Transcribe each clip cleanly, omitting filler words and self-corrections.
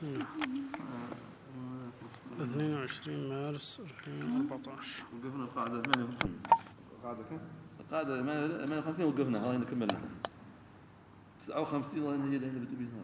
22 مارس 2014. وقفنا القاعدة 58. القاعدة كم؟ القاعدة 58 وقفنا هاي نكملها. 59 هي اللي بتبينها.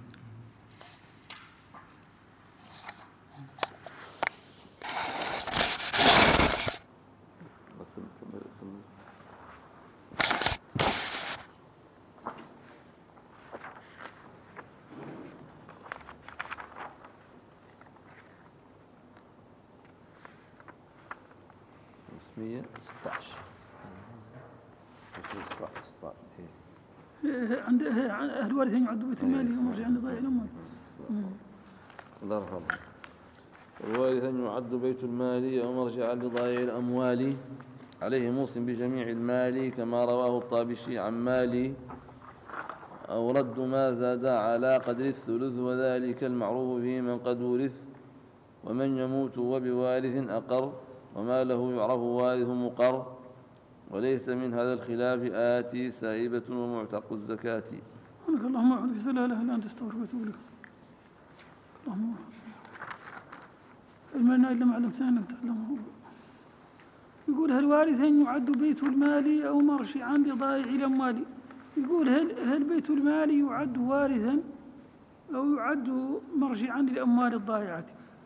عند الوارث يعد بيت المال ومرجع عند ضائع الأموال. الله يرحمه. الوارث يعد بيت المال أو مرجعا لضائع الأموال عليه موصٍ بجميع المال كما رواه الطابشي عن مالي أو رد ما زاد على قدر الثلث وذلك المعروف في من قد ورث ومن يموت وبوارث أقر وما له يعرف وارث مقر وليس من هذا الخلاف آتي سائبة ومعتق الزكاة. اللهم أعوذ بك لا إله إلا أنت أستغفرك وأتوب إليك. اللهم علمنا إلا ما علمتنا إنك تعلمه. يقول هل وارثا يعد بيت المال أو مرجعا لضائع الأموال؟ يقول هل بيت المال يعد وارثا أو يعد مرجعا للأموال الضائعة؟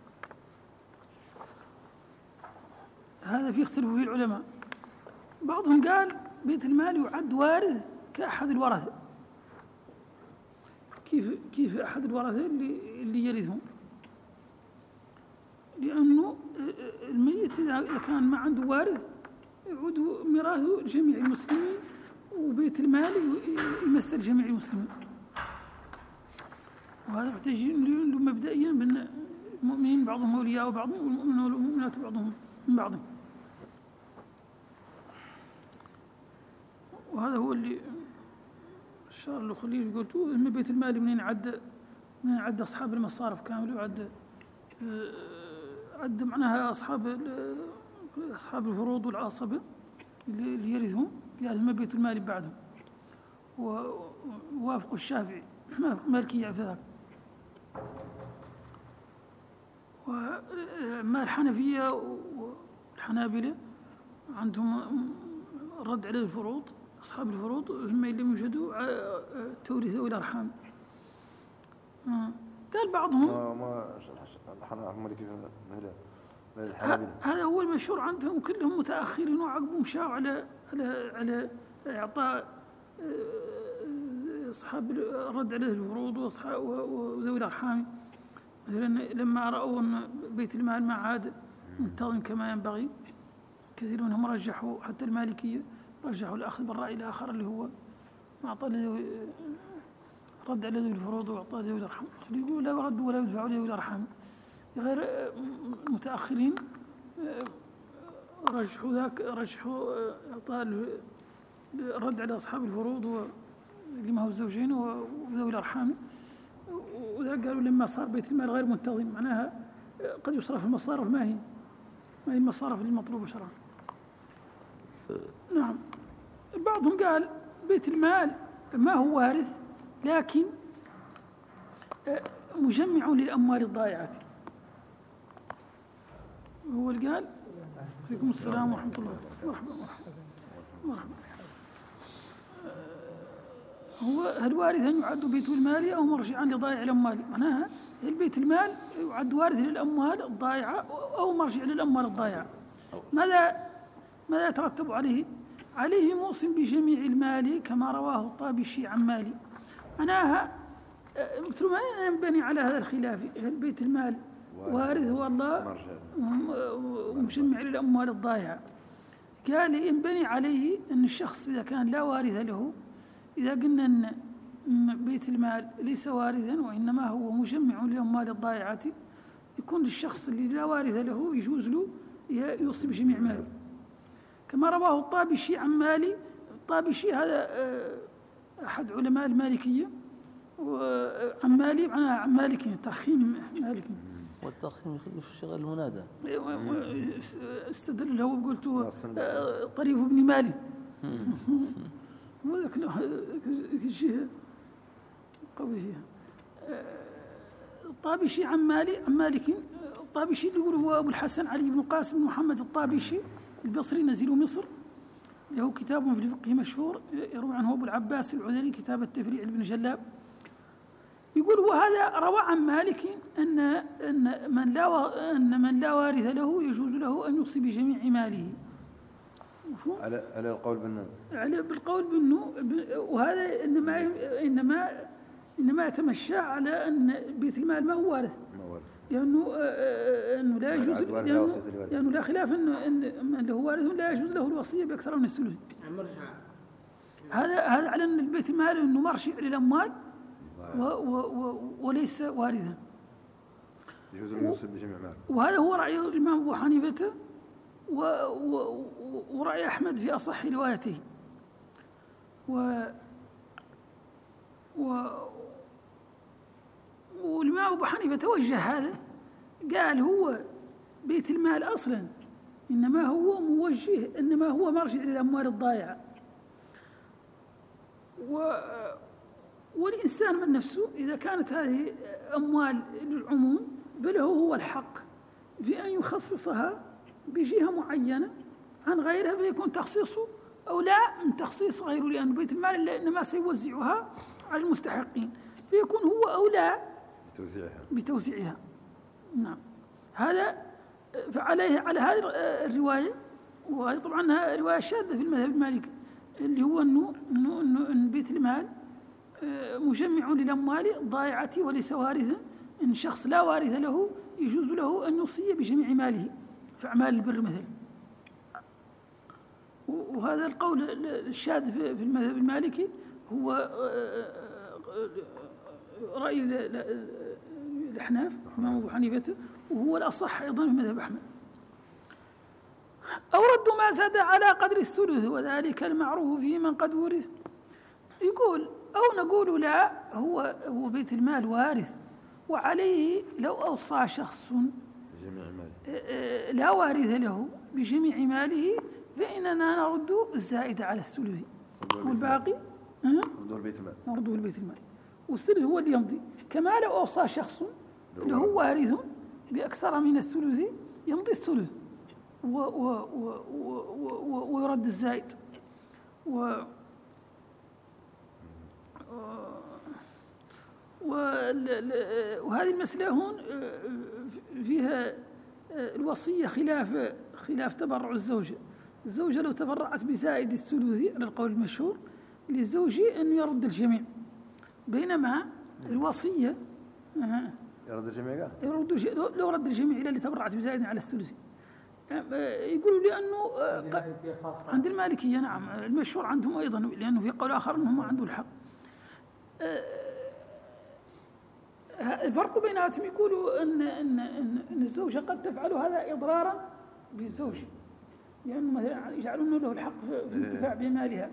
هذا في اختلاف في العلماء. بعضهم قال بيت المال يعد وارث كأحد الورثة. كيف أحد الورثة اللي يرثهم؟ لأنه الميت إذا كان ما عنده وارث يعود ميراثه لجميع المسلمين وبيت المال يمثل جميع المسلمين. وهذا يحتاج له مبدئيا بأن المؤمنين بعضهم أولياء وبعضهم والمؤمنون والمؤمنات بعضهم من بعضهم. وهذا هو اللي الشارع الخليل قلتوه إن بيت المال منين عد أصحاب المصارف كامل عد معناها أصحاب الفروض والعصبة اللي يرثهم لازم بيت المال بعدهم. ووافقوا الشافعي مالكية في ذلك. وما الحنفية والحنابلة عندهم رد على الفروض أصحاب الفروض هم اللي يوجدوا تورث الأرحام. قال بعضهم هذا هو المشهور عندهم كلهم متأخرين وعقبهم شاعوا على إعطاء أصحاب الرد على الفروض وذوي الأرحام. مثلا لما رأوا أن بيت المال ما عاد منتظم كما ينبغي كثير منهم رجحوا حتى المالكية رجحوا الأخذ بالرأي الآخر اللي هو ما أعطى رد على ذوي الفروض وأعطى ذوي الأرحام. يقولوا لا يرد ولا يدفع ذوي الأرحام. غير متأخرين رجحوا إعطاء الرد على أصحاب الفروض اللي ما هو الزوجين وذوي الأرحام. وذا قالوا لما صار بيت المال غير منتظم معناها قد يصرف المصارف ما هي المصارف المطلوبة شرعا. نعم. بعضهم قال بيت المال ما هو وارث لكن مجمع للأموال الضائعة. هو اللي قال عليكم السلام ورحمة الله مرحبا. هو هل وارثا يعد بيت المال أو مرجعا لضائع الأموال؟ معناها البيت المال يعد وارث للأموال الضائعة أو مرجع للأموال الضائعة. ماذا يترتب عليه؟ عليه موصٍ بجميع المال كما رواه الطابشي عن مالي. معناها مثل ما ينبني على هذا الخلاف هل بيت المال وارث هو الله ومجمع للأموال الضائعة. قال ينبني عليه أن الشخص إذا كان لا وارث له إذا قلنا أن بيت المال ليس وارثا وإنما هو مجمع للأموال الضائعة يكون للشخص اللي لا وارث له يجوز له يوصي بجميع ماله كما رواه الطابشي عن مالي. الطابشي هذا أحد علماء المالكية وعن مالي معناها عن مالكي ترخيم مالكي والترخيم يخلف شغل المنادى. استدل له وقلت طريف ابن مالي وذاك الشيء قوي فيها. الطابشي عن مالك. الطابشي اللي يقول هو أبو الحسن علي بن قاسم بن محمد الطابشي البصري نزيل مصر، له كتاب في الفقه مشهور يروي عنه أبو العباس العذري كتاب التفريع لابن جلاب. يقول وهذا روى عن مالك أن من لا وارث له يجوز له أن يوصي بجميع ماله. على القول بالنو، على بالقول بالنو، وهذا إنما يتمشى على أن بيت المال ما هو وارث، لأنه لا يجوز، لأنه لا خلاف أن من له وارث لا يجوز له الوصية بأكثر من الثلث. هذا على أن البيت المال أنه مرجع للأموال وليس وارثا، يجوز له يوصي بجميع ماله. وهذا هو رأي الإمام أبو حنيفة ورأي أحمد في أصح روايته. والإمام أبو حنيفة توجه هذا، قال هو بيت المال أصلا إنما هو مرجع للأموال الضائعة، والإنسان من نفسه إذا كانت هذه أموال للعموم فله هو الحق في أن يخصصها بجهة معينة عن غيرها، فيكون تخصيصه أولى من تخصيص غيره، لأن بيت المال إنما سيوزعها على المستحقين، فيكون هو أولى بتوزيعها. نعم، هذا فعليه على هذه الرواية، وهذه طبعا رواية شاذة في المذهب المالكي، اللي هو أن بيت المال مجمع للأموال الضائعة وليس وارثا، إن شخص لا وارث له يجوز له أن يوصي بجميع ماله في أعمال البر مثلا. وهذا القول الشاذ في المذهب المالكي هو رأي الأحناف الإمام أبو حنيفة، وهو الأصح أيضا في مذهب أحمد. أو رد ما زاد على قدر الثلث وذلك المعروف في من قد ورث. يقول أو نقول لا، هو بيت المال وارث، وعليه لو أوصى شخص لا وارث له بجميع ماله فإننا نرد الزائد على الثلث والباقي نرده البيت المال، والثلث هو اللي يمضي. كما لو أوصى شخص له وارث بأكثر من الثلث يمضي الثلث ويرد الزائد. وهذه المسألة هون فيها الوصية خلاف تبرع الزوجة. الزوجة لو تبرعت بزائد الثلث على القول المشهور للزوج أن يرد الجميع، بينما الوصية يرد الجميع، لو رد الجميع إلى اللي تبرعت بزائد على الثلث. يقولوا لأنه عند المالكية نعم المشهور عندهم أيضا، لأنه في قول آخر أنهم عنده الحق. الفرق بيناتهم يقولوا أن الزوجة قد تفعل هذا إضرارا بالزوج، لأنه مثلا يجعلون له الحق في الانتفاع بمالها.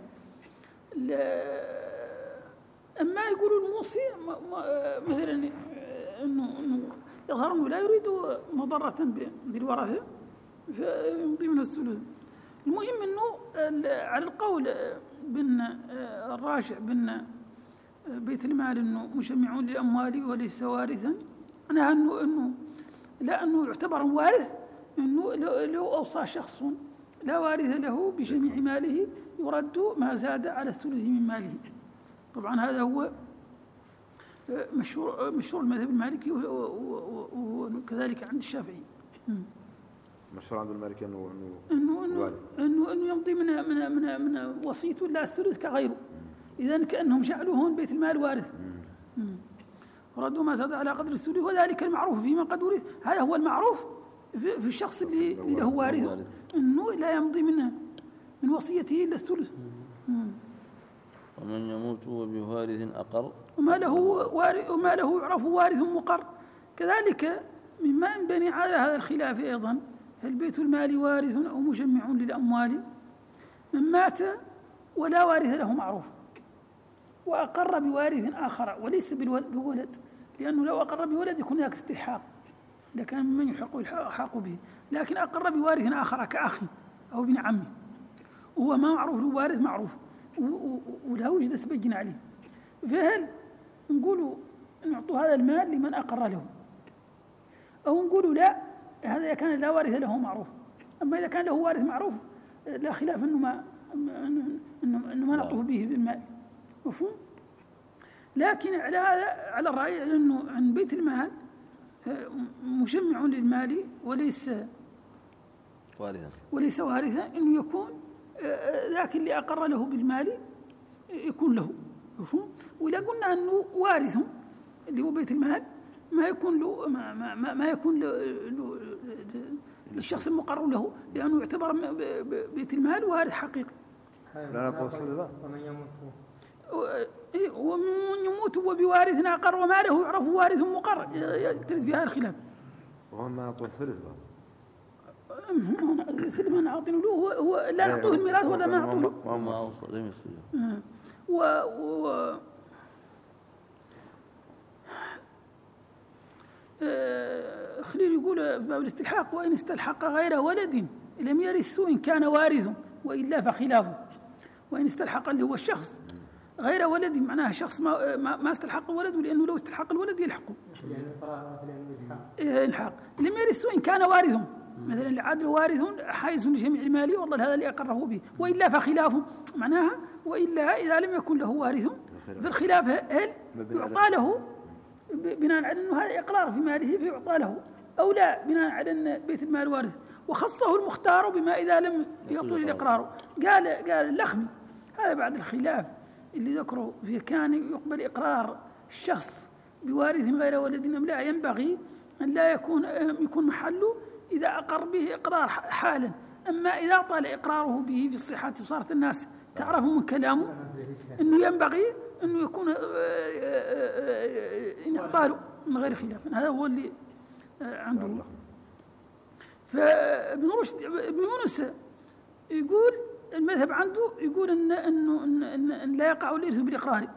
أما يقولوا الموصي مثلا أنه يظهر أنه لا يريد مضرة بالورثة فيمضي منه الثلث. المهم أنه على القول بأن الراجع بأن بيت المال أنه مجمع للأموال وليس وارثا، معناها أنه يعتبر وارث، أنه لو أوصى شخص لا وارث له بجميع ماله يرد ما زاد على الثلث من ماله. طبعا هذا هو مشهور المذهب المالكي وكذلك عند الشافعي. مشهور عند المالكي انه يمضي من وصيته لا الثلث كغيره، اذا كانهم جعلوا هون بيت المال وارث وردوا ما زاد على قدر الثلث وذلك المعروف فيما قد ورث. هذا هو المعروف في الشخص اللي له وارث، انه لا يمضي من وصيته الا الثلث. ومن يموت وبوارث أقر وما له يعرف وارث مقر. كذلك مما ينبني على هذا الخلاف أيضا هل بيت المال وارث أو مجمع للأموال؟ من مات ولا وارث له معروف وأقر بوارث آخر وليس بولد، لأنه لو أقر بولد يكون هناك استلحاق لكان من يحق به، لكن أقر بوارث آخر كأخي أو ابن عمي وهو ما معروف له وارث معروف ولا وجدت بينة عليه، فهل نقولوا نعطوا هذا المال لمن أقر له أو نقولوا لا، هذا إذا كان لا وارث له معروف. أما إذا كان له وارث معروف لا خلاف أنه ما نعطوه به بالمال، مفهوم؟ لكن على هذا على الرأي أنه عن بيت المال مجمع للمال وليس وارثا، أنه يكون ذاك اللي أقر له بالمال يكون له، مفهوم؟ وإذا قلنا أنه وارث اللي هو بيت المال ما يكون له ما يكون للشخص المقر له، لأنه يعتبر بيت المال وارث حقيقي. ومن يموت وبوارث أقر وماله يعرف وارث مقر، ترد في هذا الخلاف. وما نعطوه ثلث سلم ما نعطيه له هو لا نعطوه الميراث ولا ما نعطوه له. خليل يقول في باب الاستلحاق: وإن استلحق غير ولد لم يرثه إن كان وارث وإلا فخلافه. وإن استلحق اللي هو الشخص غير ولد، معناها شخص ما استلحق ولد، لأنه لو استلحق الولد يلحقه الحاق. لم يرثه إن كان وارث، مثلا العدل وارث حائز لجميع المال، والله هذا اللي أقره به، وإلا فخلافه، معناها وإلا إذا لم يكن له وارث فالخلاف هل يعطى له بناء على أنه هذا إقرار في ماله فيعطى له، أو لا بناء على أن بيت المال وارث. وخصه المختار بما إذا لم يطول الإقرار. قال اللخمي هذا بعد الخلاف اللي ذكره فيه، كان يقبل إقرار الشخص بوارث غير ولد أم لا، ينبغي أن لا يكون محله إذا أقر به إقرار حالا. أما إذا طال إقراره به في الصحة وصارت الناس تعرف من كلامه أنه ينبغي أنه يكون يعطى من غير خلاف. هذا هو اللي عنده. فابن رشد ابن يونس يقول المذهب عنده يقول أن لا يقع الإرث بالإقرار،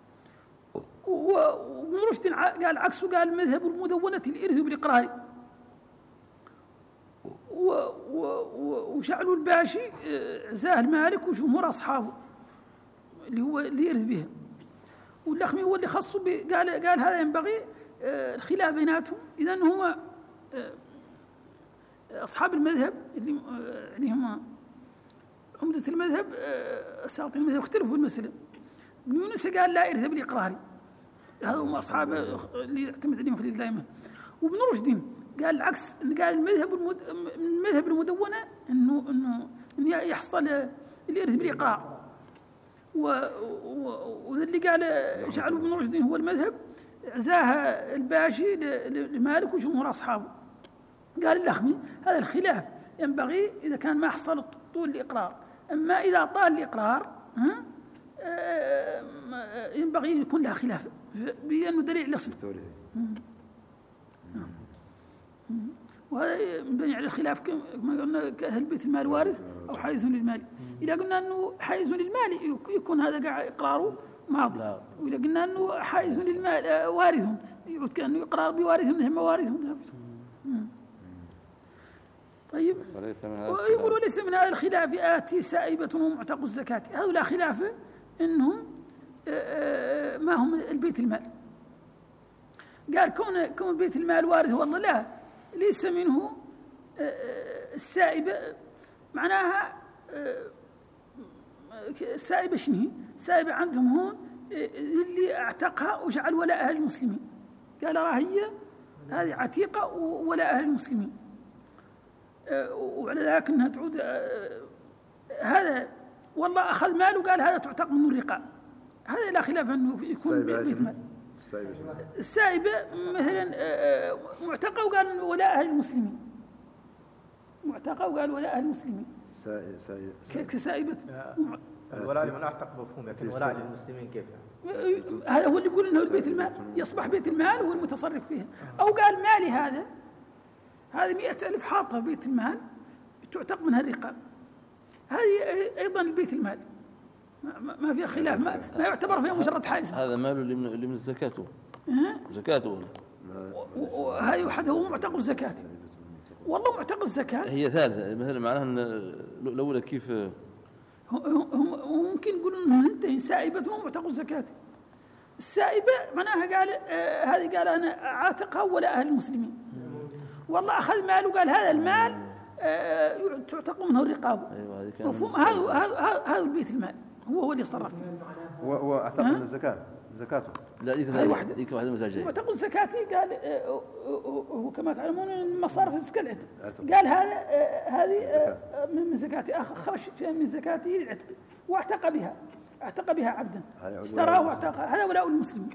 وابن رشد قال عكسه، قال المذهب المدونة الإرث بالإقرار. وشعل الباشي عزاه المالك وجمهور أصحابه اللي هو اللي يرث بها. واللخمي هو اللي خصه قال هذا ينبغي الخلاف بيناتهم. إذن هم أصحاب المذهب اللي هم عمدة المذهب أساطين المذهب اختلفوا في المسألة. ابن يونس قال لا إرث بالإقرار، هذا هم أصحاب اللي يعتمد عليهم خليل دائما. وابن رشد قال العكس، قال المذهب المدونة إنه يحصل الإرث بالإقرار. وذا اللي قال جعلوا ابن رشد هو المذهب عزاها الباشي لمالك وجمهور أصحابه. قال اللخمي هذا الخلاف ينبغي إذا كان ما حصل طول الإقرار، أما إذا طال الإقرار ينبغي يكون لها خلاف بأنه دليل على الصدق. وهذا ينبني على الخلاف كما قلنا هل بيت المال وارث أو حائز للمال. إذا قلنا أنه حائز للمال يكون هذا قاع إقراره ماضي، وإذا قلنا أنه حائز للمال وارث يعود كأنه إقرار بوارث هم وارث. طيب، ويقول وليس من هذا الخلاف آتي سائبة ومعتق الزكاة. هؤلاء خلاف إنهم ما هم البيت المال. قال كون بيت المال وارث والله لا، ليس منه السائبة، معناها السائبة شنو؟ سائبة عندهم هون اللي اعتقها وجعل ولاء أهل المسلمين. قال هي هذه عتيقة ولاء أهل المسلمين، وعلى ذلك أنها تعود هذا والله أخذ ماله قال هذا تعتق منه الرقاء. هذا لا خلاف أنه يكون بيت مال. السائبة مثلا معتقة وقال ولاء أهل المسلمين، معتقة وقال ولاء أهل المسلمين كسائبة. الولاء لمن أعتق مفهوم، لكن ولاء للمسلمين كيف؟ هذا هو اللي يقول إنه بيت المال، يصبح بيت المال هو المتصرف فيها. أو قال مالي هذه 100,000 حاطة بيت المال تعتق منها الرقاب، هذه أيضا البيت المال ما فيها خلاف، ما يعتبر فيها مجرد حائز. هذا ماله اللي من زكاته. زكاته هذه واحد هو معتق الزكاة. والله معتق الزكاة هي ثالثة، مثلا معناها أن الأولى كيف ممكن يقولون أنه انتهي سائبة ومعتق الزكاة. السائبة معناها قال هذه قال أنا عاتقها ولا أهل المسلمين، والله أخذ مال وقال هذا المال تعتق منه الرقاب. أيوة هذه كان مفهوم؟ هذا البيت المال هو اللي يصرف فيه. واعتق من الزكاة زكاته. لا ذيك واحدة مساجين. وتقول زكاتي قال هو كما تعلمون المصارف الزكاة العتق. قال هذه من زكاتي خرج من زكاتي العتق واعتق بها عبدا اشتراه واعتق. هذا ولاء المسلمين.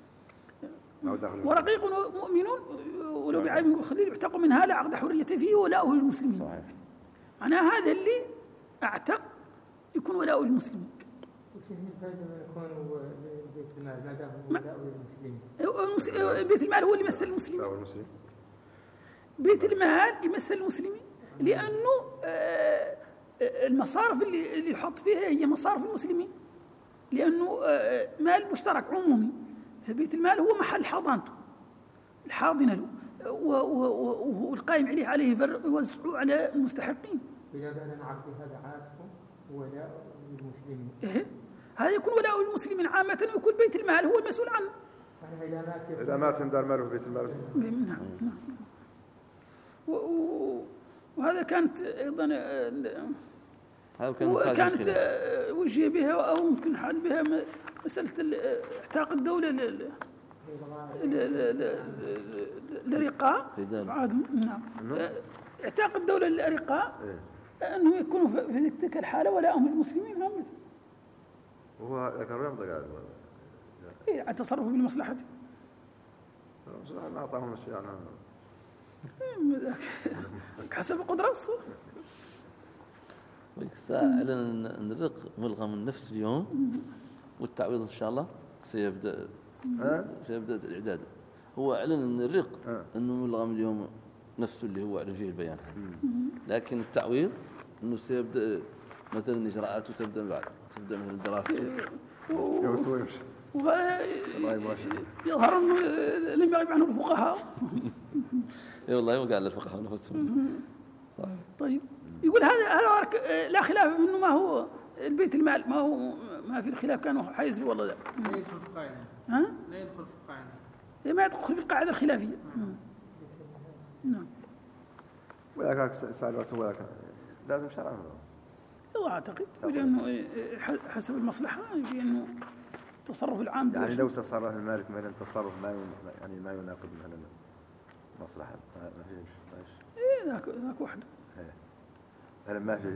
ورقيق مؤمن ولو بعيب خليل يعتق منها لا عقد حريته فيه ولاؤه للمسلمين. صحيح. أنا هذا اللي اعتق يكون ولاؤه للمسلمين. وش هي الفائدة من يكون بيت المال ما دام هو ولاؤه للمسلمين؟ بيت المال هو اللي يمثل المسلمين. بيت المال يمثل المسلمين لأنه المصارف اللي يحط فيها هي مصارف المسلمين، لأنه مال مشترك عمومي، فبيت المال هو محل حاضنته الحاضنة له والقائم عليه يوزعوا على المستحقين. إذا كان عقد هذا عاتق ولاء للمسلمين. هذا يكون ولاء للمسلمين عامة، ويكون بيت المال هو المسؤول عنه. إذا مات دار ماله في بيت المال. نعم. وهذا كانت أيضا كانت وجه بها أو ممكن حل بها مسألة اعتاق الدولة للأرقاء. نعم. اعتاق الدولة للأرقاء أنهم يكونوا في تلك الحالة ولاءهم المسلمين عامة. وهو كان يمضي قاعد. إيه التصرف بالمصلحة. ما أعطاهم الشيء عنها. حسب قدرة الصور. أعلن أن الرق ملغى من نفس اليوم، والتعويض إن شاء الله سيبدأ الإعداد. هو أعلن أن الرق أنه ملغى من اليوم نفسه اللي هو أعلن فيه البيان، لكن التعويض أنه سيبدأ مثلا إجراءاته تبدأ مثل دراسته. يظهر أنه لم يغيب عنه الفقهاء. اي والله وقع للفقهاء نفسهم. طيب يقول هذا لا خلاف انه ما هو البيت المال ما في الخلاف كانوا حيز والله لا يدخل في القاعده. لا يدخل في القاعده. ما يدخل في القاعده الخلافيه. نعم. ولا سأل ولا لازم شرعا. والله اعتقد لانه حسب المصلحه لانه التصرف العام يعني لو تصرف المالك مثلا تصرف ما يناقض مثلا مصلحة ما فيش. ذاك وحده. هل ما فيه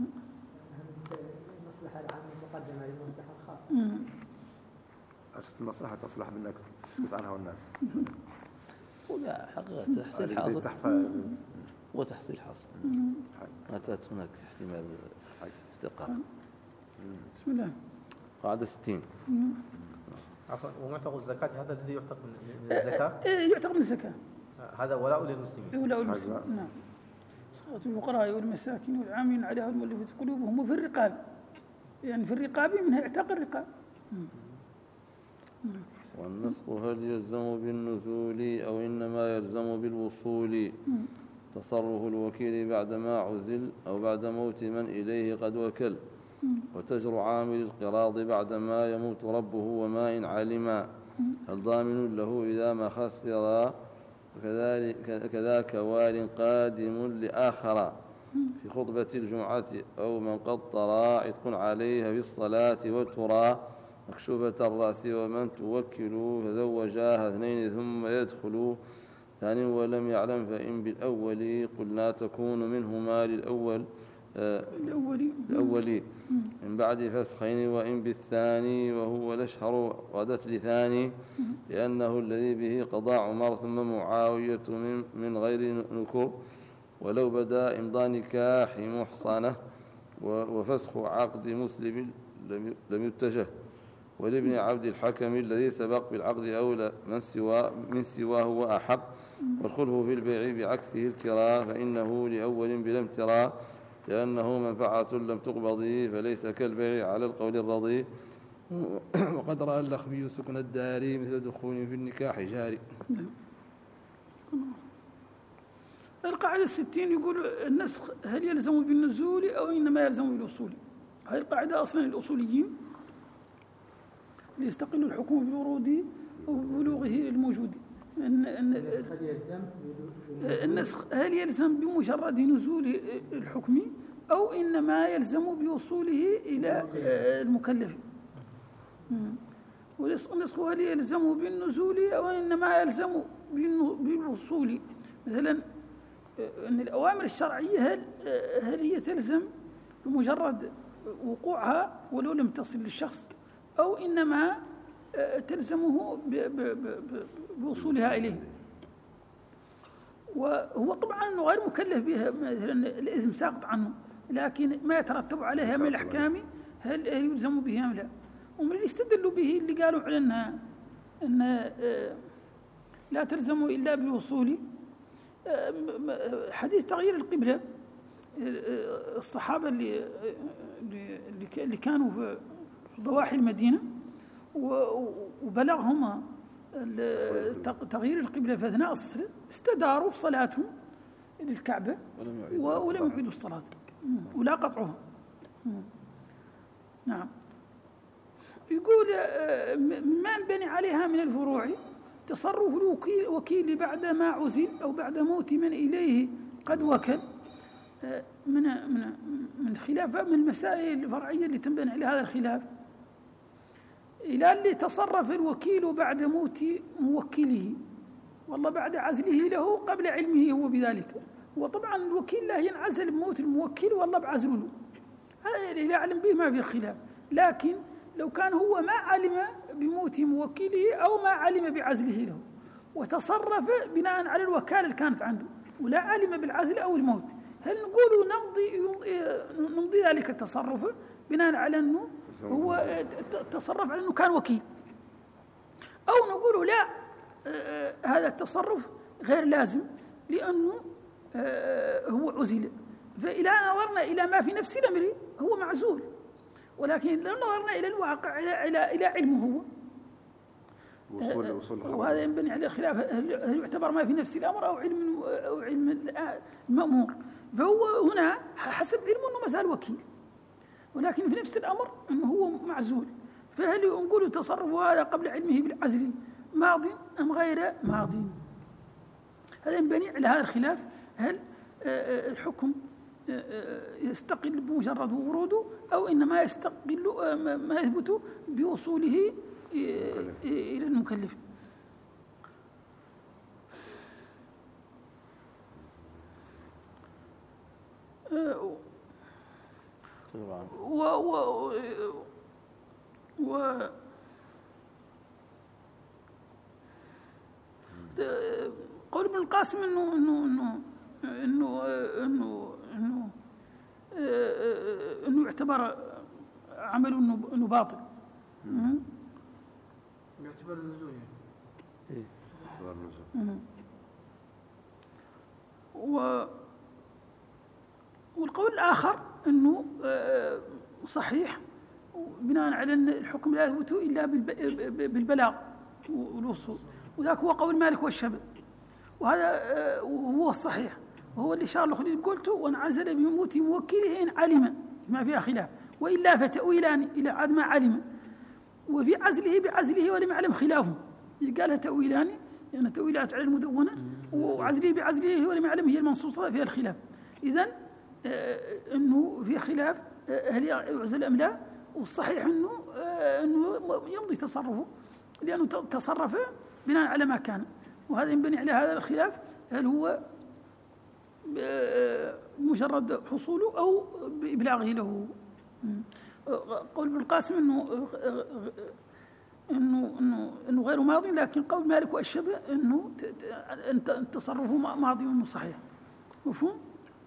المصلحة العامة مقدمة للمصلحة الخاصة. أساس المصلحة تصلح منك تسكت عنها والناس. ولا حقيقة تحصيل حاصل وتحصيل حاصل. ماتت هناك احتمال استحقاق. بسم الله. قاعدة 60. عفوا ومعتق الزكاة هذا الذي يعتق من الزكاة؟ يعتق من الزكاة. هذا ولاء للمسلمين. ولاء للمسلمين. نعم. صلاة الفقراء والمساكين والعاملين عليها والمؤلفة قلوبهم وفي الرقاب. يعني في الرقاب منها اعتاق الرقاب. والنسخ هل يلزم بالنزول أو إنما يلزم بالوصول؟ تصرف الوكيل بعدما عزل أو بعد موت من إليه قد وكل، وتجر عامل القراض بعدما يموت ربه وما إن علما، هل ضامن له إذا ما خسر؟ كذاك وال قادم لآخر في خطبة الجمعة أو من قد طرى عتق عليها بالصلاة وترى مكشوفة الرأس ومن توكل فزوجاها اثنين ثم يدخل ثاني ولم يعلم فإن بالأول قلنا تكون منهما للأول الأولي من بعد فسخين، وإن بالثاني وهو الأشهر غدت لثاني لأنه الذي به قضاء عمر ثم معاوية من غير نكر، ولو بدا إمضاء نكاح محصنة وفسخ عقد مسلم لم يتجه، ولابن عبد الحكم الذي سبق بالعقد أولى من سواه وأحق، والخلف في البيع بعكسه الكراء فإنه لأول بلا امتراء لأنه منفعة لم تقبض فليس كالبيع على القول الرضي، وقد رأى اللخمي سكن الدار مثل دخول في النكاح جاري. القاعدة 60 يقول النسخ هل يلزم بالنزول أو إنما يلزم بالوصول. هذه القاعدة أصلا للأصوليين ليستقل الحكم بالورود أو ببلوغه الموجود. النسخ هل يلزم بمجرد نزول الحكم أو إنما يلزم بوصوله إلى المكلف؟ والنسخ هل يلزم بالنزول أو إنما يلزم بالوصول؟ مثلا أن الأوامر الشرعية هل هي تلزم بمجرد وقوعها ولو لم تصل للشخص أو إنما تلزمه بوصولها إليه؟ وهو طبعا غير مكلف بها، مثلا الإثم ساقط عنه، لكن ما يترتب عليها من الأحكام هل يلزم به أم لا؟ ومن اللي استدلوا به اللي قالوا على أن لا تلزم إلا بالوصول حديث تغيير القبلة. الصحابة اللي كانوا في ضواحي المدينة وبلغهم تغيير القبلة في أثناء الصلاة استداروا في صلاتهم للكعبة ولم يعيدوا الصلاة ولا قطعوها. نعم. يقول ما ينبني عليها من الفروع تصرف الوكيل بعد ما عزل أو بعد موت من إليه قد وكل. من الخلاف من المسائل الفرعية اللي تنبني على هذا الخلاف إلى اللي تصرف الوكيل بعد موت موكله، والله بعد عزله له قبل علمه هو بذلك. وطبعا الوكيل لا ينعزل بموت الموكل والله بعزله له، هذا اللي يعلم به ما في خلاف. لكن لو كان هو ما علم بموت موكله أو ما علم بعزله له وتصرف بناء على الوكالة اللي كانت عنده ولا علم بالعزل أو الموت، هل نقول نمضي ذلك التصرف بناء على أنه هو تصرف على أنه كان وكيل، أو نقول لا هذا التصرف غير لازم لأنه هو عزل؟ فإذا نظرنا إلى ما في نفس الأمر هو معزول، ولكن لو نظرنا إلى الواقع إلى علمه هو وهذا ينبني على الخلاف هل يعتبر ما في نفس الأمر أو علم المأمور. فهو هنا حسب علمه أنه ما زال وكيل، ولكن في نفس الأمر أنه هو معزول. فهل نقول تصرف هذا قبل علمه بالعزل ماض أم غير ماض؟ هذا ينبني على هذا الخلاف. هل الحكم يستقل بمجرد وروده أو إنما يستقل ما يثبت بوصوله إلى المكلف؟ قول ابن القاسم انه يعتبر عمل انه باطل. يعتبر النزول يعني. يعتبر النزول. والقول الآخر أنه صحيح بناء على أن الحكم لا يثبت إلا بالبلاغ والوصول، وذاك هو قول مالك والشافعي، وهذا هو الصحيح وهو اللي شار الخليل قلته وانعزل بموت موكله إن علم ما فيها خلاف، وإلا فتأويلان إلى عاد ما علم، وفي عزله بعزله ولم يعلم خلافه قالها تأويلان يعني تأويلات على المدونة، وعزله بعزله ولم يعلم هي المنصوصة فيها الخلاف. إذن أنه في خلاف هل يعزل أم لا، والصحيح أنه يمضي تصرفه لأنه تصرف بناء على ما كان، وهذا ينبني على هذا الخلاف هل هو مجرد حصوله أو بإبلاغه له. قول ابن القاسم أنه غير ماضي، لكن قول مالك والشافعي أنه تصرفه ماضي وأنه صحيح. مفهوم؟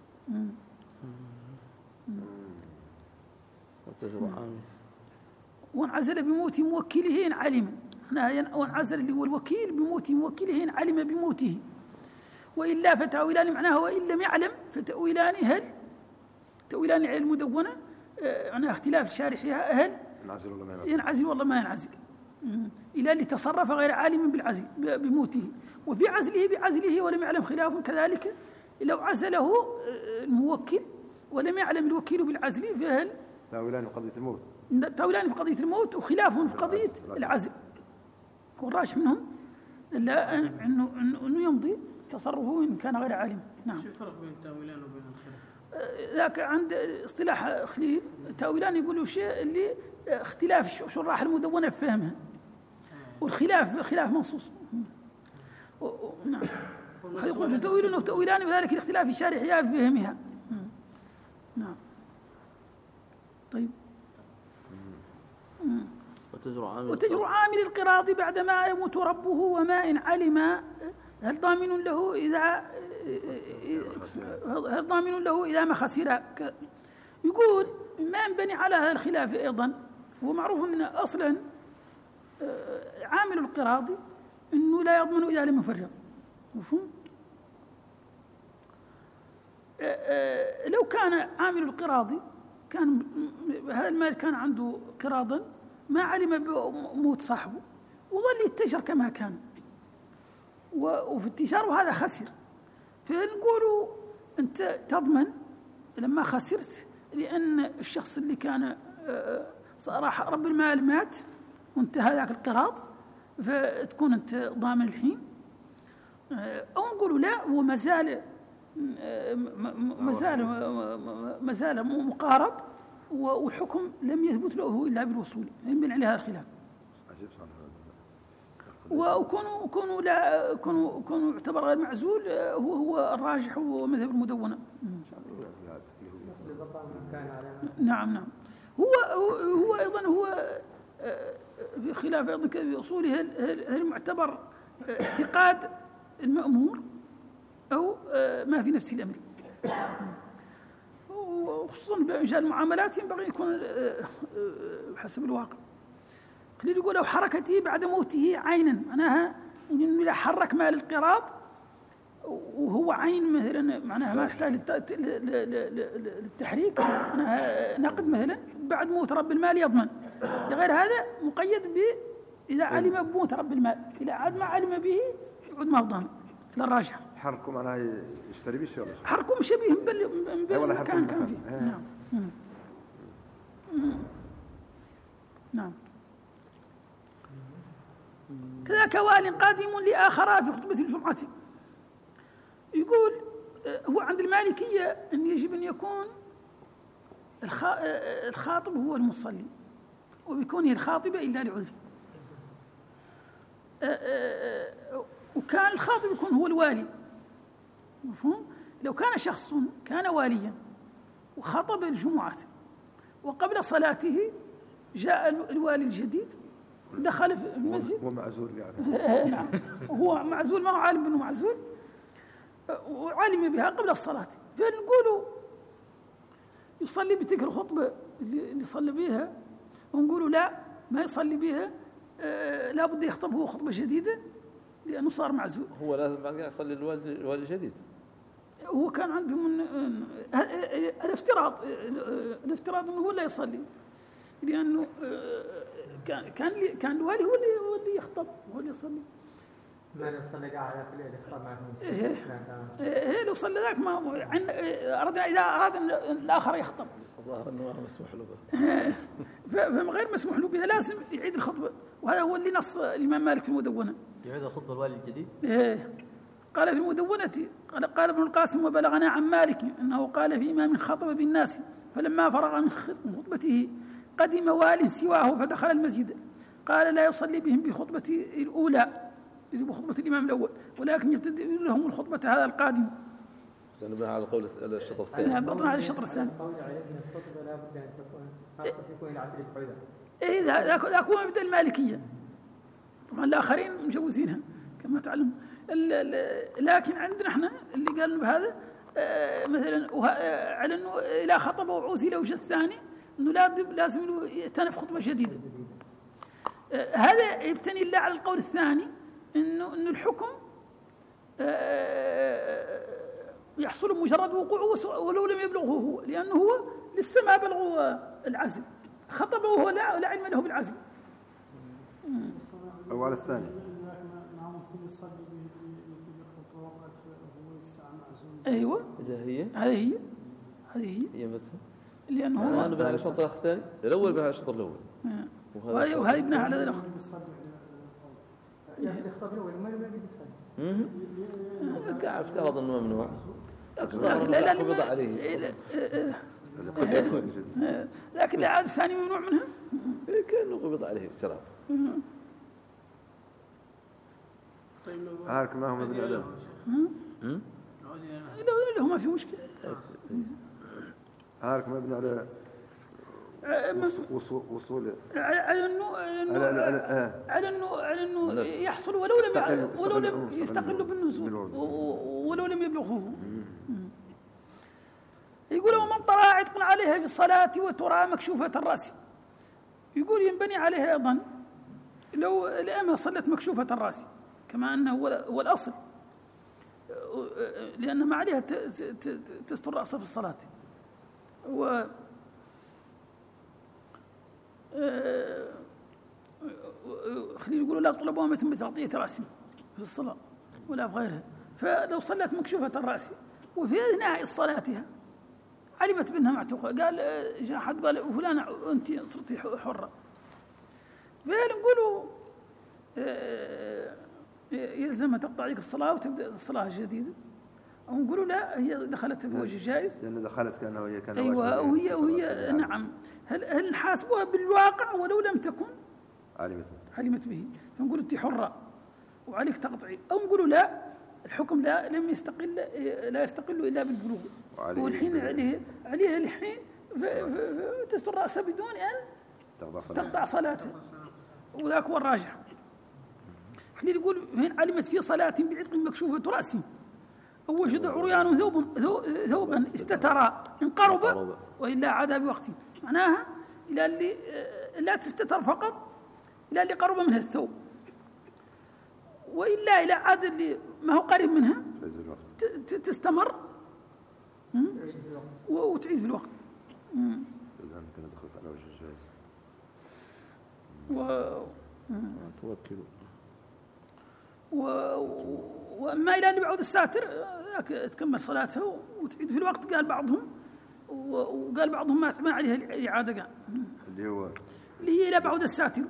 وانعزل بموت موكله إن علم، وانعزل اللي هو الوكيل بموت موكله إن علم بموته، وإلا فتأويلان معناها وإن لم يعلم فتأويلان هل تأويلان على المدونة معناها اختلاف شارحها هل ينعزل والله ما ينعزل، إلى اللي تصرف غير عالم بالعزل بموته، وفي عزله بعزله ولم يعلم خلاف كذلك لو عزله الموكل ولم يعلم الوكيل بالعزل فهل تأويلان في قضية الموت، تأويلان في قضية الموت وخلاف في قضية العزل، والراجح منهم إلا أنه يمضي تصرفه إن كان غير عالم. نعم. شو الفرق بين التأويلان وبين الخلاف؟ ذاك عند اصطلاح خليل التأويلان يقولوا شيء اللي اختلاف شراح المدونة في فهمها، والخلاف خلاف منصوص. نعم. يقول في تأويل وتأويلان وذلك الاختلاف في شارحها في فهمها. نعم. طيب. وتجر عامل القراض بعدما يموت ربه وما إن علم هل ضامن له إذا ما خسر. يقول ما ينبني على هذا الخلاف أيضا. هو معروف أن أصلا عامل القراض أنه لا يضمن إذا لم يفرغ. مفهوم؟ لو كان عامل القراض كان هذا المال كان عنده قراضا ما علم بموت صاحبه وظل يتجر كما كان وفي التجار وهذا خسر، فنقولوا أنت تضمن لما خسرت لأن الشخص اللي كان راح رب المال مات وانتهى ذاك القراض فتكون أنت ضامن الحين، أو نقولوا لا هو ما زال مقارض وحكم لم يثبت له إلا بالوصول ينبني عليه هذا الخلاف. وكونوا يعتبر غير معزول هو الراجح ومذهب المدونة. نعم. هو أيضا هو في خلاف أيضا في أصوله هل معتبر اعتقاد المأمور أو ما في نفس الأمر، وخصوصا بمجال المعاملات ينبغي يكون حسب الواقع. خلينا نقول لو حركته بعد موته عينا معناها انه لا حرك مال القراض وهو عين مثلا معناها ما يحتاج للتحريك معناها نقد مثلا بعد موت رب المال يضمن، لغير هذا مقيد ب اذا علم بموت رب المال، اذا عاد ما علم به يعود ما ضامن للراجح. حركم معناها يشتري به ولا حركم شبيه بالمكان كان فيه. نعم. كذاك وال قادم لآخر في خطبة الجمعة. يقول هو عند المالكية أن يجب أن يكون الخاطب هو المصلي وبكونه الخاطب إلا لعذر، وكان الخاطب يكون هو الوالي. مفهوم؟ لو كان شخص كان واليا وخطب الجمعة وقبل صلاته جاء الوالي الجديد دخل في المسجد هو معزول نعم هو معزول ما هو عالم بأنه معزول وعلم بها قبل الصلاة، فنقولوا يصلي بتلك الخطبة اللي صلى بها، ونقولوا لا ما يصلي بها لا بد يخطب هو خطبة جديدة لأنه صار معزول. هو لازم بعد كده يصلي الوالي الجديد. هو كان عندهم الافتراض انه هو لا يصلي لانه كان الوالي هو اللي يخطب هو اللي يصلي. ما لو صلى قاعد في الإخطاء معهم. لو صلى ذاك ما أردنا إذا أراد الآخر يخطب. الظاهر أنه ما مسموح له به. فغير مسموح له به لازم يعيد الخطبة، وهذا هو اللي نص الإمام مالك في المدونة. يعيد الخطبة الوالي الجديد؟ قال في المدونة قال ابن القاسم وبلغنا عن مالك أنه قال في إمام خطب بالناس فلما فرغ من خطبته قدم وال سواه فدخل المسجد قال لا يصلي بهم بخطبة الأولى بخطبة الإمام الأول ولكن يبتدئ لهم الخطبة هذا القادم. لأنه بناء على قول الشطر الثاني. نعم بطن على الشطر الثاني. القول عليه أن الخطبة لا بد أن تكون خاصة يكون العقل الحدة. ذاك هو مبدأ المالكية. طبعا الآخرين مجوزينها كما تعلم. لكن عندنا احنا اللي قالنا بهذا مثلا على انه اذا خطب وعزل وجه الثاني انه لازم يتنف خطبه جديده. هذا يبتني الله على القول الثاني انه الحكم يحصل بمجرد وقوعه ولو لم يبلغه هو، لانه هو لسه ما بلغ العزل، خطبه وهو لا علم له بالعزل. او على الثاني ايوه هذه هي بس لانه انا بناء على الشطر الثاني الاول بناء على الشطر الاول وهذه بناء على الاخر. يعني اختار الأول ما يجي قاعد افترض أنه ممنوع لكن قبض عليه لكن الإعادة الثانية ممنوع منها كأنه قبض عليه افتراض. طيب لو هارك ما هو مبني عليه. له ما في مشكلة. هارك مبني على وصول على انه يحصل ولو لم يستقل بالنزول ولو لم يبلغه. يقول ومن طرأ عتق عليها في الصلاة وترى مكشوفة الرأس، يقول ينبني عليها أيضا لو الأمة صلت مكشوفة الرأس كما أنه هو الأصل، لأن ما عليها تستر رأسها في الصلاة. خلينا يقولوا لا تطلبوا ما تم تغطية رأسي في الصلاة ولا في غيرها. فلو صلت مكشوفة الرأس وفي أثناء صلاتها علمت بأنها معتوقة، قال جاء أحد قال فلانة أنت صرتي حرة، فنقولوا يلزمها تقطع عليك الصلاة وتبدأ الصلاة الجديدة، أو نقولوا لا هي دخلت بوجه جائز لأن دخلت كأنه هي كان أيوة وهي نعم. هل نحاسبها بالواقع ولو لم تكن علمت به، فنقول أنت حرة وعليك تقطعي، أو نقولوا لا الحكم لا يستقل إلا بالبلوغ، والحين عليه الحين تستر رأسه بدون أن تقطع صلاته، وذاك هو الراجح. خلينا نقول هنا علمت في صلاة بعتق مكشوفة رأسي أو وجد عريان ثوبا استترى إن قرب وإلا عاد بوقته، معناها إلى اللي لا تستتر فقط إلى اللي قرب منها الثوب، وإلا إلى عاد اللي ما هو قريب منها تستمر وتعيد في الوقت. وأما إلى اللي بعود الساتر تكمل صلاتها وتعيد في الوقت. قال بعضهم وقال بعضهم ما عليها الإعادة، قال اللي هي إلى بعود الساتر،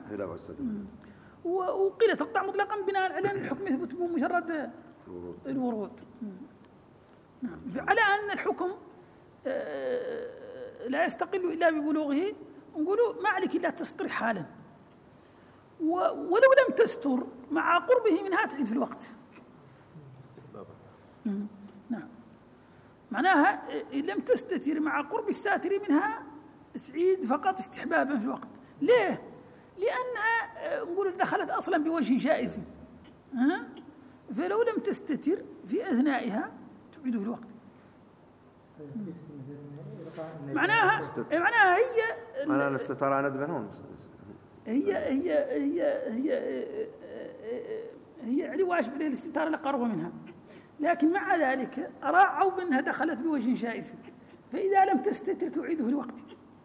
وقيل تقطع مطلقا بناء على أن الحكم يثبت بمجرد الورود. على أن الحكم لا يستقل إلا ببلوغه، نقولوا ما عليك إلا تستر حالا، ولو لم تستر مع قربه منها تعيد في الوقت. نعم، معناها إن لم تستتر مع قرب الساتر منها تعيد فقط استحبابا في الوقت. ليه؟ لأنها نقول دخلت أصلا بوجه جائز، فلو لم تستتر في أثنائها تعيد في الوقت. معناها هي أنا استتر ندبنون هي علي واجب عليه الاستتارة لقرب منها، لكن مع ذلك راعوا بأنها دخلت بوجه جائز، فإذا لم تستتر تعيده في الوقت.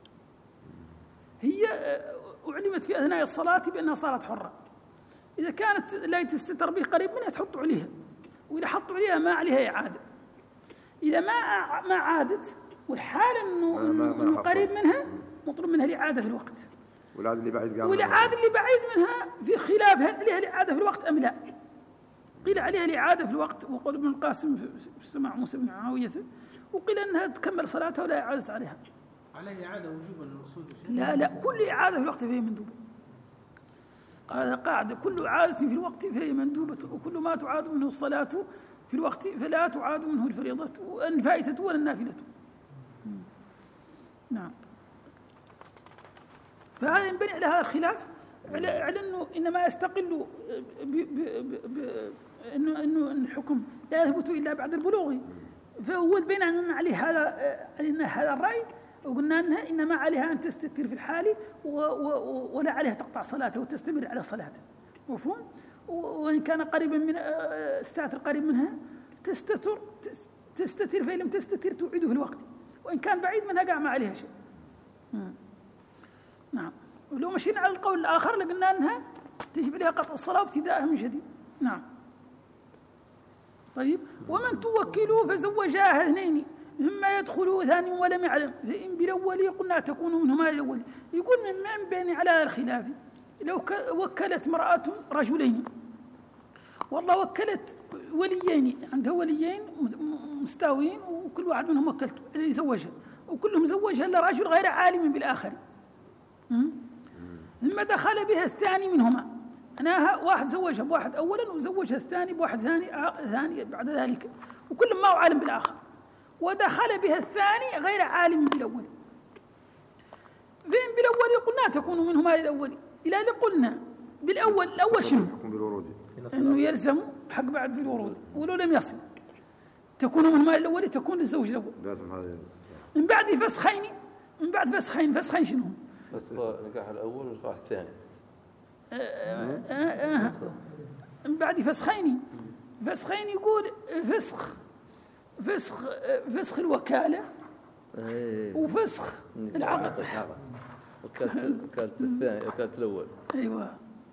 هي أعلمت في أثناء الصلاة بأنها صارت حرة، إذا كانت لا تستتر به قريب منها تحط عليها، وإذا حطوا عليها ما عليها إعادة. إذا ما عادت والحال أنه قريب منها مطلوب منها الإعادة في الوقت. والعادة اللي بعيد منها في خلاف هل عليها الإعادة في الوقت أم لا. قيل عليها الإعادة في الوقت، وقال ابن القاسم في سماع موسى بن معاوية، وقيل أنها تكمل صلاتها ولا إعادة عليها. عليه إعادة وجوبا المقصود؟ لا كل إعادة في الوقت فهي مندوبة. هذا قاعدة، كل إعادة في الوقت فهي مندوبة، وكل ما تعاد منه الصلاة في الوقت فلا تعاد منه الفريضة الفائتة ولا النافلة. نعم. فهذا ينبني على هذا الخلاف على أنه إنما يستقل إنه الحكم لا يثبت إلا بعد البلوغ، فهو البين أن عليه هذا الرأي، وقلنا أنها إنما عليها أن تستتر في الحال ولا عليها تقطع صلاته وتستمر على صلاته. مفهوم؟ وإن كان قريبا من الساتر قريب منها تستتر، فإن لم تستتر تعيده في الوقت، وإن كان بعيد منها قاع ما عليها شيء. نعم. ولو مشينا على القول الآخر لقلنا أنها تجب عليها قطع الصلاة وابتداءها من جديد. نعم. طيب، ومن توكلوا فزوجاها اثنين مما يدخل ثاني ولم يعلم، فإن بالأول قلنا تكون منهما الأول. يقول من بين على الخلاف لو وكلت امرأة رجلين والله وكلت وليين، عندها وليين مستويين وكل واحد منهم وكلته اللي يزوجها، وكلهم زوجها إلا رجل غير عالم بالآخر. ثم دخل بها الثاني منهما، أنا واحد زوجها بواحد أولا وزوجها الثاني بواحد ثاني بعد ذلك، وكل ما هو عالم بالآخر. ودخل بها الثاني غير عالم بالأول. فين بالأول قلنا تكون منهما للأول، إلى اللي قلنا بالأول الأول شنو؟ إنه يلزم حق بعد بالورود، ولو لم يصل تكون منهما للأول تكون للزوج الأول. من بعد فسخين، من بعد فسخين شنو؟ نكاح الأول والنكاح الثاني. من بعد فسخين يقول فسخ الوكالة وفسخ العقد. وكالة الثاني وكالة الأول. أيوة.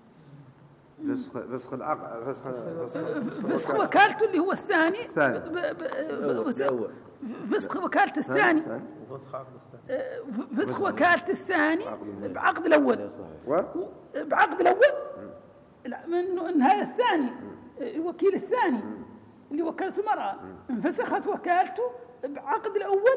فسخ العقد، فسخ وكالته اللي هو الثاني. فسخ وكالة الثاني. فسخ وكالة الثاني بعقد الأول. بعقد الأول منه إن هذا الثاني الوكيل الثاني اللي وكلته المرأة انفسخت وكالته بعقد الأول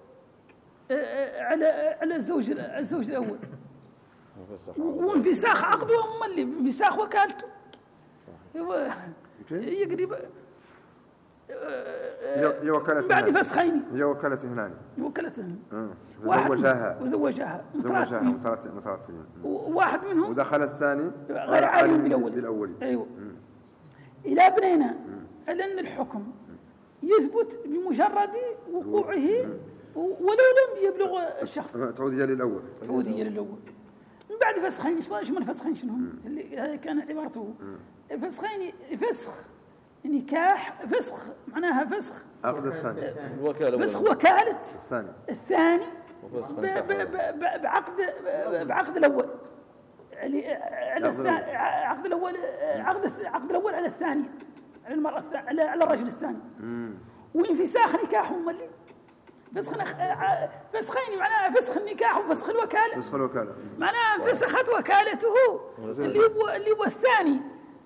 على الزوج الأول، وانفساخ عقده هم اللي انفساخ وكالته يقرب بعد فسخين. هي وكالته هنا واحد وزوجها متراتبين، وواحد منهم ودخل الثاني غير عالم بالأول. أيوة. إلى بنينا على أن الحكم يثبت بمجرد وقوعه ولو لم يبلغ الشخص. تعودية للأول. من بعد فسخين، ايش من الفسخين شنو اللي هذا كان عبارته؟ الفسخين فسخ نكاح، فسخ معناها فسخ عقد الثاني، فسخ وكالة الثاني بعقد الأول على عقد الأول على الثاني، على المرأة على الرجل الثاني. وانفساخ نكاحهم اللي فسخين معناها فسخ النكاح وفسخ الوكالة. معناها انفسخت وكالته اللي هو الثاني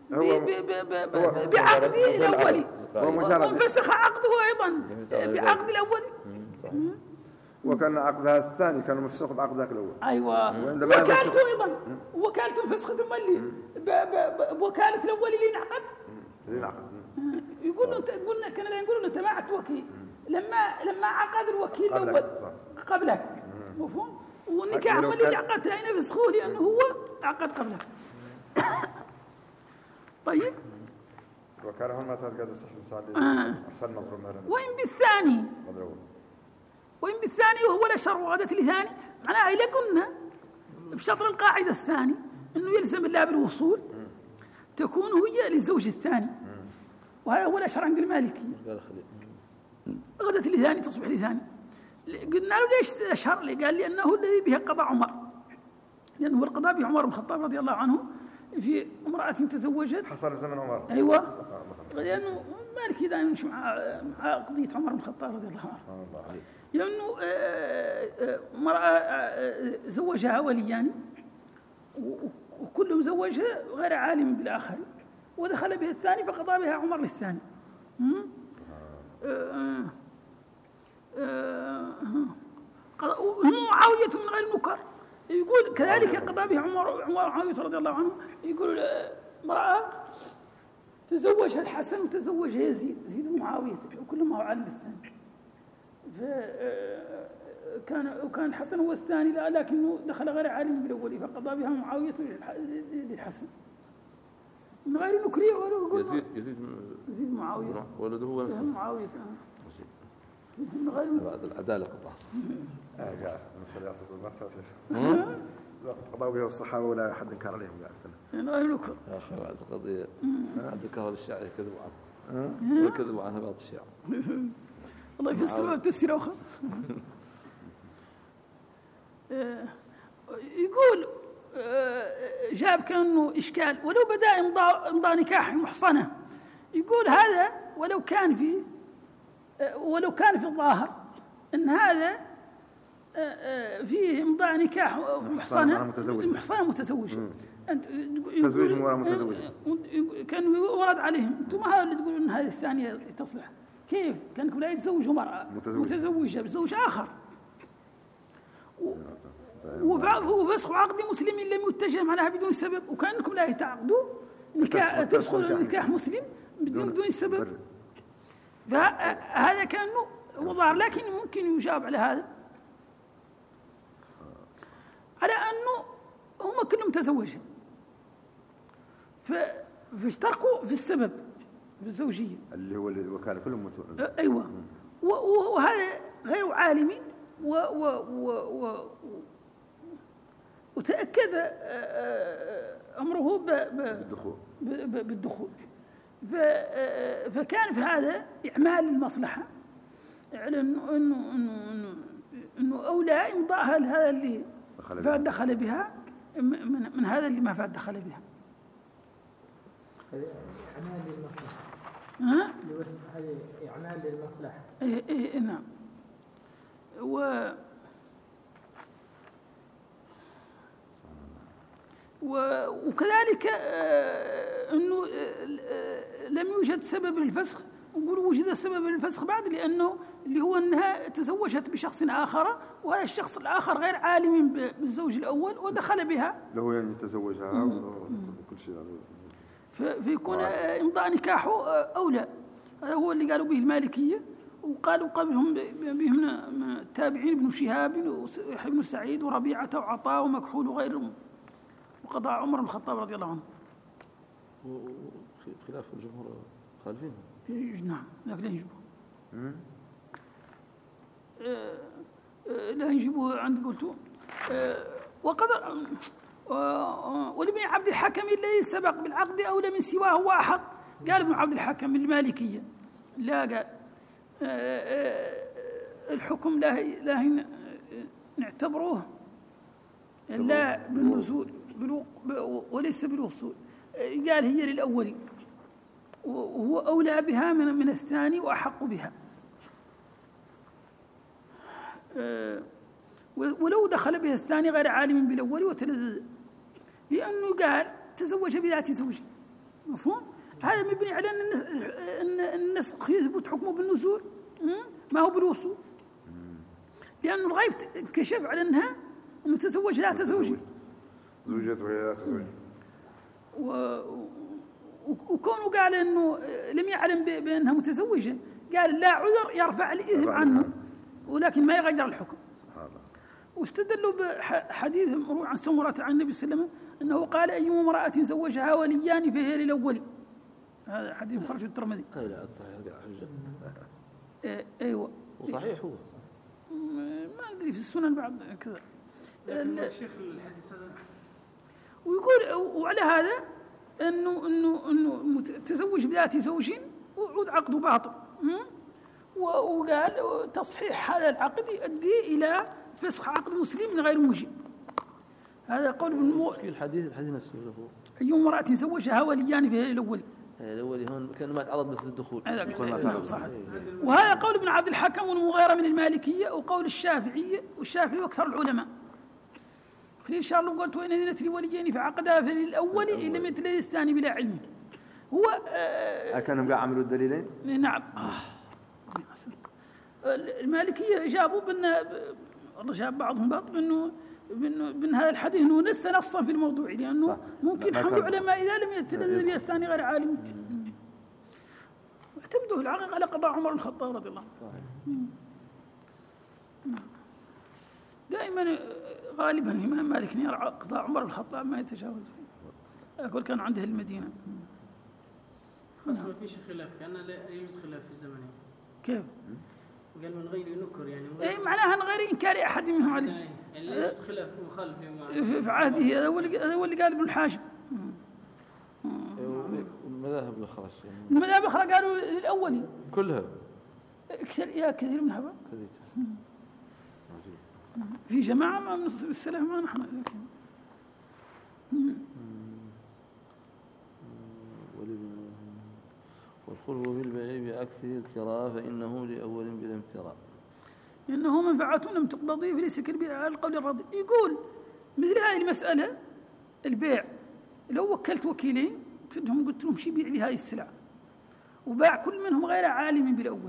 بعقد الأولي، وانفسخ عقده أيضا بعقد الأولي. وكان عقدها الثاني كان مفسخ بعقد ذاك الأول. أيوة. وكالته أيضا وكالته انفسخت اللي بوكالة الأول اللي انعقد. يقولون قلنا كنا نقول أنت ما عدت وكيل لما عقد الوكيل الأول قبلك، مفهوم؟ والنكاح اللي عقدت هنا فسخوه لأنه هو عقد قبلك. طيب. وكان هون ما تلقى تصح مثال أحسن مضروب مثلا. وإن بالثاني وهو لا شر وغدت لثاني، معناها إذا قلنا بشطر القاعدة الثاني إنه يلزم الله بالوصول تكون هي للزوج الثاني، وهذا هو الأشهر عند المالكي. غدت لثاني تصبح لثاني. قلنا له ليش أشهر؟ قال لأنه الذي به قضاء عمر، لأنه القضاء به عمر بن الخطاب رضي الله عنه في امرأة تزوجت حصل زمن عمر. أيوة. لأنه مالكي دائما يمشي مع قضية عمر بن الخطاب رضي الله عنه، لأنه امرأة زوجها وليان وكل مزوجها غير عالم بالآخر، ودخل بها الثاني فقضى بها عمر للثاني. معاوية من غير نكر يقول كذلك قضى بها معاوية رضي الله عنه. يقول امرأة تزوجها الحسن وتزوجها يزيد معاوية وكل ما هو عالم بالثاني، وكان الحسن هو الثاني لكنه دخل غير عالم بالأول فقضى بها معاوية للحسن من غير نكرية. يزيد معاوية ولده هو معاوية من غير بعد العدالة قضاء. قضوا بها الصحابة ولا حد انكر عليهم من غير نكر. يا أخي بعد القضية عند كهر الشعر يكذبوا عنها ويكذبوا عنها بعض الشعر. الله يفسر تفسير آخر. يقول جاب كأنه إشكال ولو بدأ إمضاء نكاح محصنة، يقول هذا ولو كان في الظاهر أن هذا فيه إمضاء نكاح محصنة متزوجة، أنت تزويج ولا متزوج؟ كان ورد عليهم أنتم هذا اللي تقولون أن هذه الثانية تصلح. كيف؟ كانكم لا يتزوجوا مرأة متزوجة بزوج آخر وفسخ عقد مسلم لم يتجه معناها بدون سبب، وكأنكم لا يتعقدوا تدخل نكاح مسلم بدون سبب. فهذا كأنه وظهر، لكن ممكن يجاب على هذا على أنه هم كلهم تزوجوا فاشتركوا في السبب في الزوجية اللي هو الوكالة كلهم أيوة. وهذا غير عالم وتأكد أمره بالدخول. فكان في هذا إعمال المصلحة على إنه أولى إمضاءها لهذا اللي فات دخل بها من هذا اللي ما فات دخل بها. إعمال للمصلحة. هذه إعمال للمصلحة. إيه نعم. وكذلك أنه لم يوجد سبب للفسخ، نقول وجد سبب للفسخ بعد، لأنه اللي هو أنها تزوجت بشخص آخر، وهذا الشخص الآخر غير عالم بالزوج الأول ودخل بها له يعني تزوجها وكل شيء، فيكون إمضاء نكاحه أولى. هذا هو اللي قالوا به المالكية، وقالوا قبلهم بهم التابعين ابن شهاب وابن سعيد وربيعة وعطاء ومكحول وغيرهم، وقضاء عمر بن الخطاب رضي الله عنه. خلاف الجمهور خالفين. نعم، لكن لا يجيبوه. لا يجيبوه عند قلتوا. وقد ولابن عبد الحكم الذي سبق بالعقد أولى من سواه هو أحق. قال ابن عبد الحكم المالكية لا، قال الحكم لا نعتبروه لا بالنزول وليس بالوصول، قال هي للأول وهو أولى بها من الثاني وأحق بها. ولو دخل بها الثاني غير عالم بالأول وتلذذ، لأنه قال تزوج بذات زوج. مفهوم؟ هذا مبني على أن النسخ يثبت حكمه بالنزول ما هو بالوصول، لأنه الغيب كشف على أنها أنه تزوج ذات زوج، زوجته هي ذات زوج. وكونه قال أنه لم يعلم بأنها متزوجة، قال لا عذر يرفع الإثم عنه ولكن ما يغير الحكم. واستدلوا بحديث مروي عن سمرة عن النبي صلى الله عليه وسلم أنه قال أي امرأة زوجها وليان فهي للأول. هذا حديث خرج الترمذي. لا صحيح حجة. أيوة وصحيح هو ما أدري في السنن بعد كذا. الشيخ الحديث هذا ويقول وعلى هذا إنه تزوج بذات زوج وعود عقده باطل. وقال تصحيح هذا العقد يؤدي إلى فسخ عقد مسلم من غير موجب. هذا قول الحديث نفسه. أي امرأة زوجها وليان فهي الأول. الأول هون كان ما تعرض مثل الدخول. صح. وهذا قول ابن عبد الحكم والمغيرة من المالكية، وقول الشافعي وأكثر العلماء. خليل شارلو قلت وإن أذنت لوليين فعقدها فللأول إن لم يتلذ الثاني بلا علم. هو كانوا قاعد عملوا الدليلين. نعم. المالكية جابوا الله جاب بعضهم بعض من هذا الحديث انه ليس نصا في الموضوع، لانه ممكن حمل علماء اذا لم يتلذذ به الثاني غير عالم. اعتمدوا العقيقه على قضاء عمر بن الخطاب رضي الله عنه. دائما غالبا الامام مالك يرى قضاء عمر بن الخطاب ما يتجاوز، اقول كان عنده المدينه. بس ما فيش خلاف، كان لا يوجد خلاف في زمنه. كيف؟ قال من غير ينكر يعني اي معناها من غير انكار احد منهم عليه، يعني لا يوجد خلاف مخالف في عهده. هذا هو اللي قال ابن الحاجب. المذاهب اللي خرج المذاهب الاخرى قالوا للاولي كلها كثير منها في جماعه ما من السلف ما نحن، لكن والخلو بالبيع بعكسه الكراء فإنه لأول بلا امتراء، إنه منفعة لم تقتضي فليس كالبيع على القول الراضي. يقول مثل هذه المسألة البيع لو وكلت وكيلين قلت لهم شي بيع لي هذه السلعة وباع كل منهم غير عالم بالأول،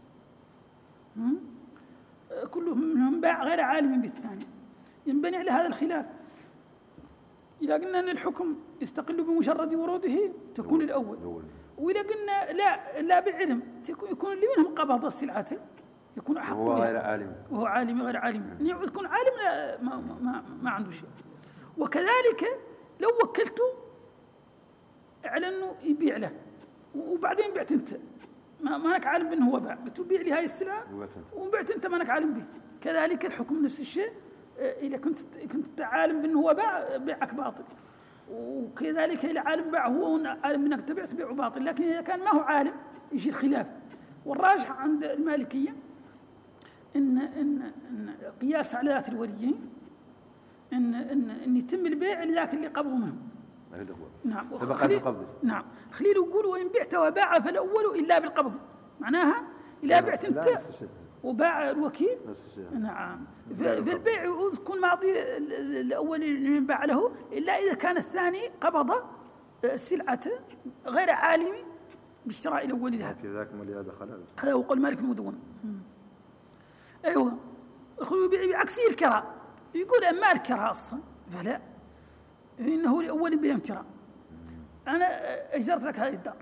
كل منهم باع غير عالم بالثاني، ينبني على هذا الخلاف. إذا قلنا أن الحكم يستقل بمجرد وروده تكون الأول، وإذا قلنا لا بالعلم يكون اللي منهم قبض السلعة يكون أحق وهو غير عالم، وهو عالم غير عالم، يكون عالم لا ما عنده شيء. وكذلك لو وكلته على أنه يبيع لك وبعدين بعت أنت ما لك عالم بأنه هو باع، بتبيع لي هاي السلعة وبعت أنت ما لك عالم به، كذلك الحكم نفس الشيء. إذا كنت عالم بأنه هو باع بيعك باطل، وكذلك إذا عالم باع هو عالم بأنك تبيعه باطل. لكن إذا كان ما هو عالم يجي الخلاف. والراجح عند المالكية إن قياس على ذات الوليين إن يتم البيع لذاك اللي قبضه منه. نعم. نعم. خليل يقول وإن بعت وباع فالأول إلا بالقبض، معناها إذا بعت أنت وباع الوكيل نعم في البيع يكون معطي الأول اللي باع له، إلا إذا كان الثاني قبض السلعة غير عالم بالشراء الأول لها. هذا هو قول مالك المدون. أيوة. أخذوا يبيع بعكسه الكراء، يقول أما الكراء أصلا فلا، إنه لأول بلا امتراء. أنا أجرت لك هذه الدار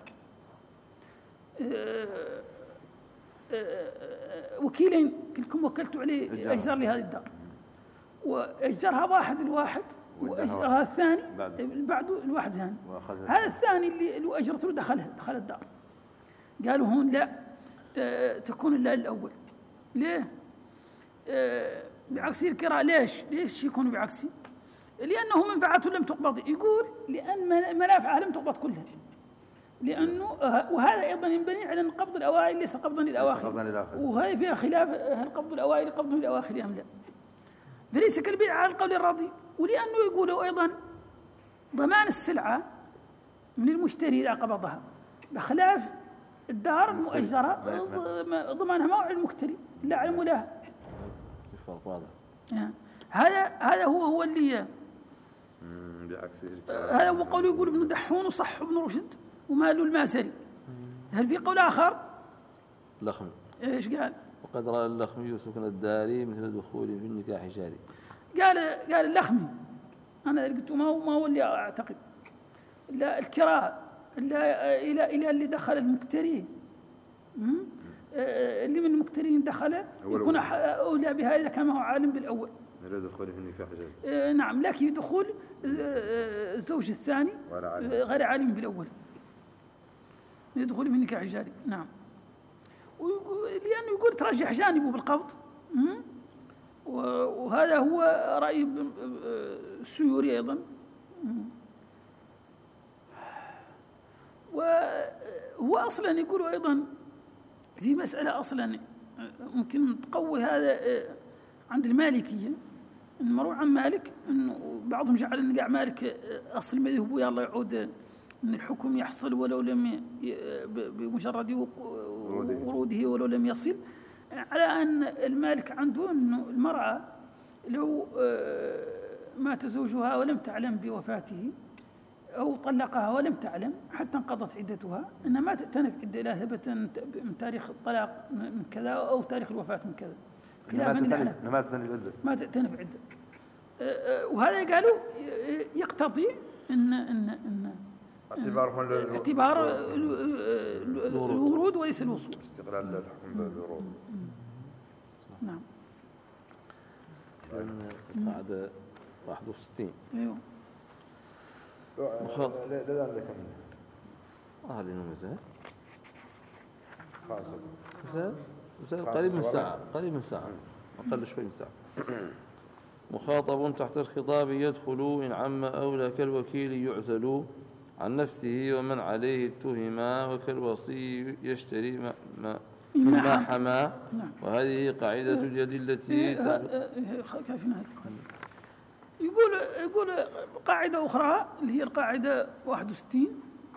وكيلين كلكم وكلتوا عليه أجر لي هذه الدار، وأجرها واحد الواحد وأجرها الثاني بعده الواحد ثاني. هذا الثاني اللي أجرته دخل الدار. قالوا هون لا تكون إلا الأول. ليه؟ بعكسي الكراء. ليش يكون بعكسي؟ لأنه منفعته لم تقبض. يقول لأن منافعها لم تقبض كلها، لأنه وهذا أيضا ينبني على أن قبض الأوائل ليس قبضا للأواخر، وهي فيها خلاف هل قبض الأوائل قبض للأواخر أم لا. فليس كالبيع على القول الراضي. ولأنه يقولوا أيضا ضمان السلعة من المشتري إذا قبضها، بخلاف الدار المؤجرة ضمانها ما هو على المكتري إلا على مولاها. هذا هو اللي هذا هو قول يقول ابن دحون وصح ابن رشد ومال المازري. هل في قول آخر؟ لخمي. إيش قال؟ وقد رأى اللخمي سكن الداري مثل دخول في النكاح جاري. قال اللخمي أنا قلت ما هو اللي أعتقد، لا الكراء إلى اللي دخل المكتري، اللي من المكترين دخل يكون أولى بها إذا كان هو عالم بالأول. دخول في النكاح جاري. نعم. لكن دخول الزوج الثاني غير عالم بالأول، يدخل في النكاح جاري. نعم. لأنه يقول ترجح جانبه بالقبض، وهذا هو رأي السيوري أيضا. وهو أصلا يقول أيضا في مسألة أصلا ممكن تقوي هذا عند المالكية، إن مروع عن مالك إنه بعضهم جعل إن قاع مالك أصل مذهب ويلا يعود إن الحكم يحصل ولو لم بمجرد وروده ولو لم يصل، على أن المالك عنده إنه المرأة لو مات زوجها ولم تعلم بوفاته أو طلقها ولم تعلم حتى انقضت عدتها، إنها ما تأتنف عدة لا ثبت من تاريخ الطلاق من كذا أو تاريخ الوفاة من كذا، ما تأتنف عدة. وهذا قالوا يقتضي إن اعتبار الورود وليس الوصول، استقلال الحكم بالورود. نعم. بعد 61. ايوه. لا لكم لأنه مثال قريب من ساعة أقل شوي من ساعة. مخاطب تحت الخطاب يدخل إن عم أولى كالوكيل يعزل عن نفسه ومن عليه اتهما، وكالوصي يشتري ما حمى. وهذه قاعدة اليد التي يقول قاعدة أخرى اللي هي القاعدة 61.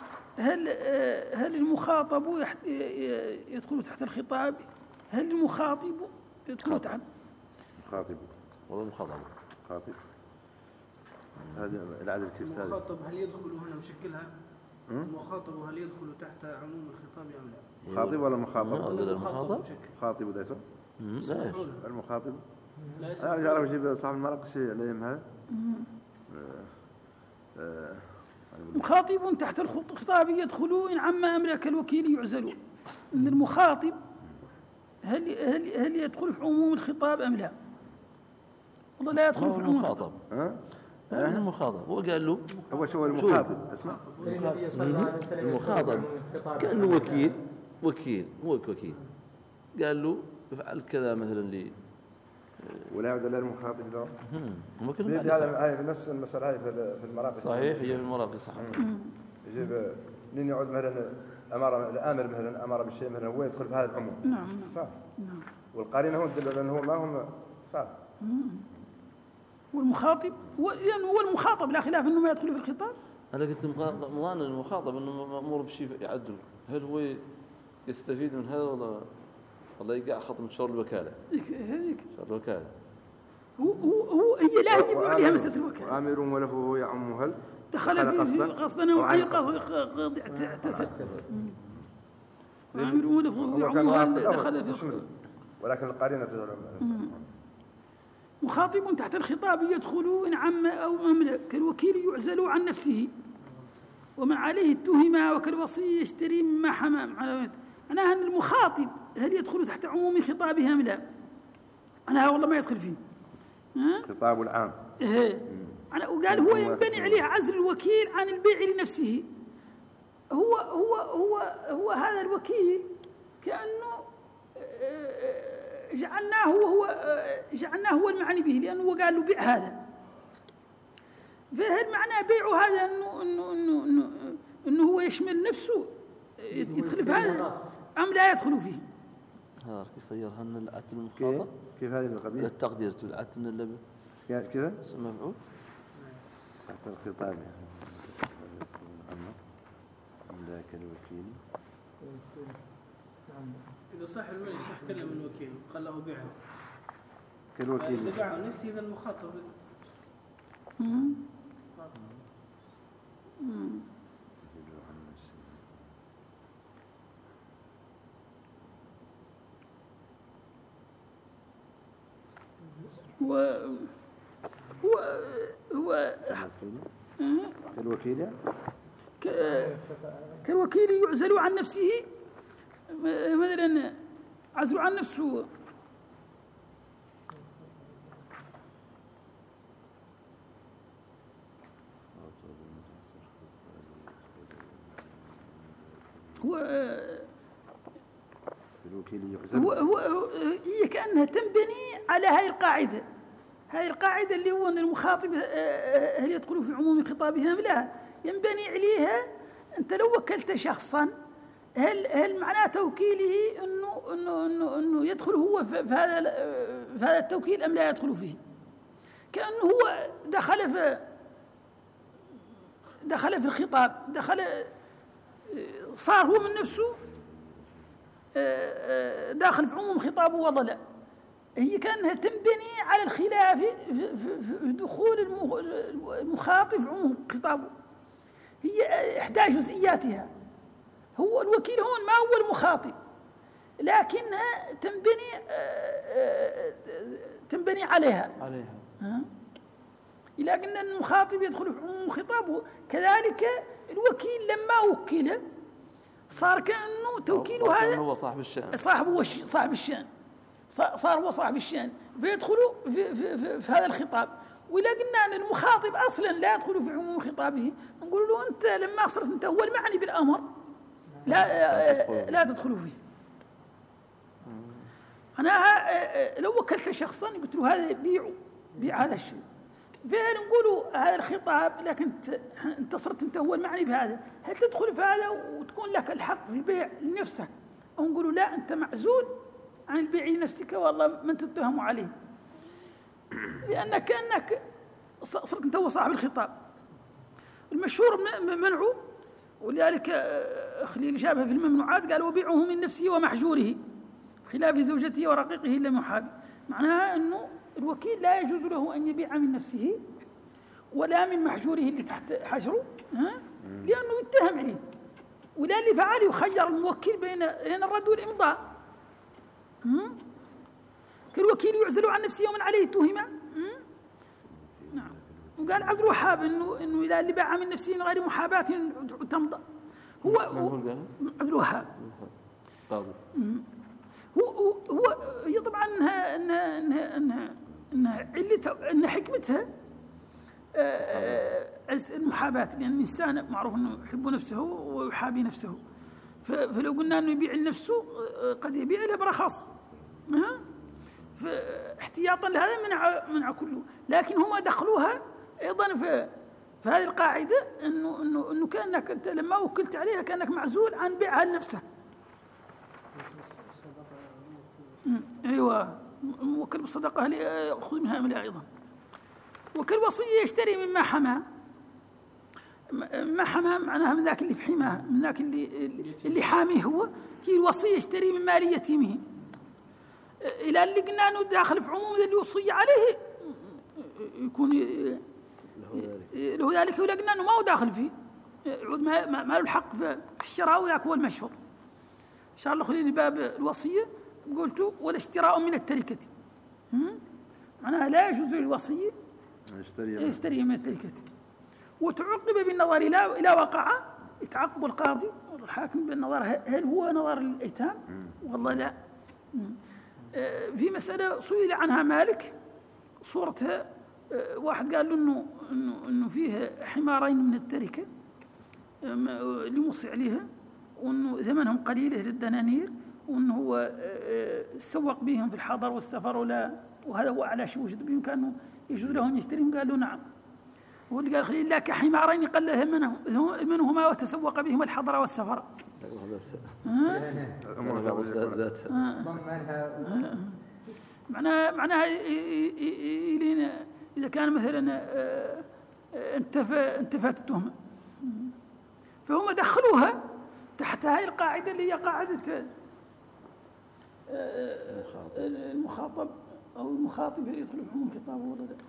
هل المخاطب يدخل تحت الخطاب؟ هل المخاطب يدخل تحت مخاطب والله مخاطب هذا العدد كيف هذا؟ المخاطب هل يدخل هنا مشكلها؟ المخاطب هل يدخل تحت عموم الخطاب أم لا؟ خاطب ولا مخاطب؟ المخاطب خاطب ودايته؟ لا المخاطب لا أنا أعرف أجيب صاحب المناقش عليهم هذا. مخاطب تحت الخطاب يدخل إن عما أملك الوكيل يعزل. إن المخاطب هل يدخل في عموم الخطاب أم لا؟ والله لا يدخل في عموم الخطاب. المخاطب هو قال له هو شو المخاطب؟ اسمع المخاطب كأنه وكيل هو وكيل قال له افعل كذا مثلا لي ولا يعود إلى المخاطب ده. هم كلهم هاي نفس المسألة هاي في المراقي. صحيح هي في المراقي صح. يجيب لين يعود مثلا الآمر مثلا أمر بالشيء مثلا هو يدخل في هذا العموم. نعم. صح. نعم. والقارين هو تدل على أنه هو ما هم صح. والمخاطب لأنه هو المخاطب لا خلاف أنه ما يدخل في الخطاب. أنا قلت مظان المخاطب أنه مأمور بشيء يعدل. هل هو يستفيد من هذا ولا يقع خط من شر الوكالة؟ هيك. شر الوكالة. هي لا يجب عليها مسألة الوكالة. آمر ولفه يعم هل دخل في قصدا أو عين قصد اعتسد. آمر ولفه يعم هل دخل في ولكن القارين مخاطب تحت الخطاب يدخل إن عم أو أملك كالوكيل يعزل عن نفسه ومن عليه اتهم وكالوصي يشتري مما حمام. معناها أن المخاطب هل يدخل تحت عموم خطابها أم لا؟ أنا والله ما يدخل فيه. خطاب العام. وقال هو ينبني عليه عزل الوكيل عن البيع لنفسه. هو هذا الوكيل كأنه جعلناه هو المعني به لأنه هو قال له بيع هذا. فهل معنى بيعه هذا إنه هو يشمل نفسه يدخل في هذا أم لا يدخل فيه؟ ها يصيرها لنا العتن المخاطب. كيف هذه القضية؟ التقدير العتن اللي كذا مفعول تحت الخطاب أملاك الوكيل. إذا صاحب المال الشيخ كلم الوكيل قال له بيعه كالوكيل إذا باعه نفسه إذا المخاطب هو كالوكيل كالوكيل يعزل عن نفسه مثلا عزل عن نفسه هي كأنها تنبني على هذه القاعدة. هذه القاعدة اللي هو أن المخاطب هل يدخل في عموم خطابها أم لا؟ ينبني عليها أنت لو وكلت شخصا هل معناه توكيله إنه يدخل هو في هذا التوكيل أم لا يدخل فيه؟ كأنه هو دخل في الخطاب صار هو من نفسه داخل في عموم خطابه والله لا. هي كأنها تنبني على الخلاف في دخول المخاطب في عموم خطابه. هي إحدى جزئياتها. هو الوكيل هون ما هو المخاطب لكنها تنبني عليها. لكن المخاطب يدخل في عموم خطابه. كذلك الوكيل لما وكل صار كأنه توكيله هذا هو صاحب الشأن صاحب الشأن صار هو صاحب الشأن فيدخلوا في هذا الخطاب. وإذا قلنا أن المخاطب أصلا لا يدخل في عموم خطابه نقول له أنت لما صرت أنت هو المعني بالأمر لا تدخلوا فيه. أنا لو وكلت شخصا قلت له هذا بيع هذا الشيء فنقول هذا الخطاب لكن أنت صرت أنت هو المعني بهذا هل تدخل في هذا وتكون لك الحق في البيع لنفسك أو نقول لا أنت معزول عن البيع لنفسك والله من تتهم عليه لأنك كأنك صرت أنت هو صاحب الخطاب. المشهور منعه ولذلك خليل شابه في الممنوعات قال وبيعه من نفسه ومحجوره خلاف زوجته ورقيقه لم يحاب. معناها أنه الوكيل لا يجوز له أن يبيع من نفسه ولا من محجوره اللي تحت حجره، لأنه يتهم عليه، ولا اللي فعل يخير الموكل بين الرد والإمضاء. كالوكيل يعزل عن نفسه يوما عليه اتهم. نعم. وقال عبد الوهاب إنه إذا اللي باع من نفسه من غير محاباة تمضى. هو عبد الوهاب قاضي. هو هي طبعا إن حكمتها المحاباة، لأن الإنسان معروف أنه يحب نفسه ويحابي نفسه، فلو قلنا أنه يبيع لنفسه قد يبيع له برخص، فاحتياطا لهذا منع كله. لكن هم دخلوها أيضا في هذه القاعدة إنه كأنك أنت لما وكلت عليها كأنك معزول عن بيعها لنفسك. أيوة، موكل بالصدقة يأخذ منها أملاء أيضا. وكالوصية يشتري مما حماه. ما حماه معناها من ذاك اللي في حماه، من ذاك اللي حاميه هو. كي الوصية يشتري من مال يتيمه، إلى اللي قلنا أنه داخل في عموم اللي يوصي عليه يكون له ذلك، ولا قلنا أنه ما هو داخل فيه، يعود ما له الحق في الشراء، وذاك هو المشهور. إن شاء الله خليني باب الوصية قلت ولا اشتراء من التركة، معناها لا يجوز للوصي يشتري من التركة. وتعقب بالنظر إلى وقع، يتعقب القاضي والحاكم بالنظر هل هو نظر الأيتام والله لا. في مسألة سئل عنها مالك، صورتها واحد قال له إنه فيه حمارين من التركة اللي موصي عليها، وإنه ثمنهم قليل الدنانير، وإنه هو سوق بهم في الحضر والسفر وهذا هو أعلى شيء وجد بإمكانه يجوز لهم يشتريهم. قال له نعم. هو اللي قال خلي الله كحمارين قل منهما وتسوق بهم الحضر والسفر. معناها إذا كان مثلا انتفت التهمة، فهم دخلوها تحت هذه القاعدة اللي هي قاعدة المخاطب أو المخاطب يدخل في عموم خطابه ولا لا.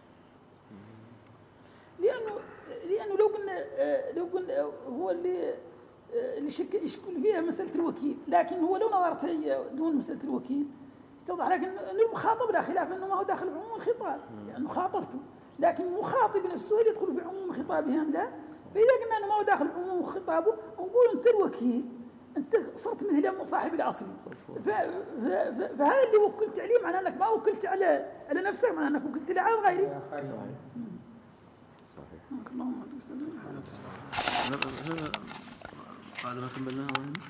لأنه لو قلنا هو اللي يشكل فيها مسألة الوكيل، لكن هو لو نظرت دون مسألة الوكيل يتضح لك أن المخاطب لا خلاف أنه ما هو داخل في عموم الخطاب، يعني خاطبته، لكن المخاطب نفسه اللي يدخل في عموم خطابه أم لا. فإذا قلنا أنه ما هو داخل في عموم خطابه نقول أنت الوكيل، أنت صرت مثل صاحب الأصل، فهذا اللي وكلت عليه معناه أنك ما وكلت على نفسك، معناه أنك وكلت على غيرك. اللهم هذا ما كملناه.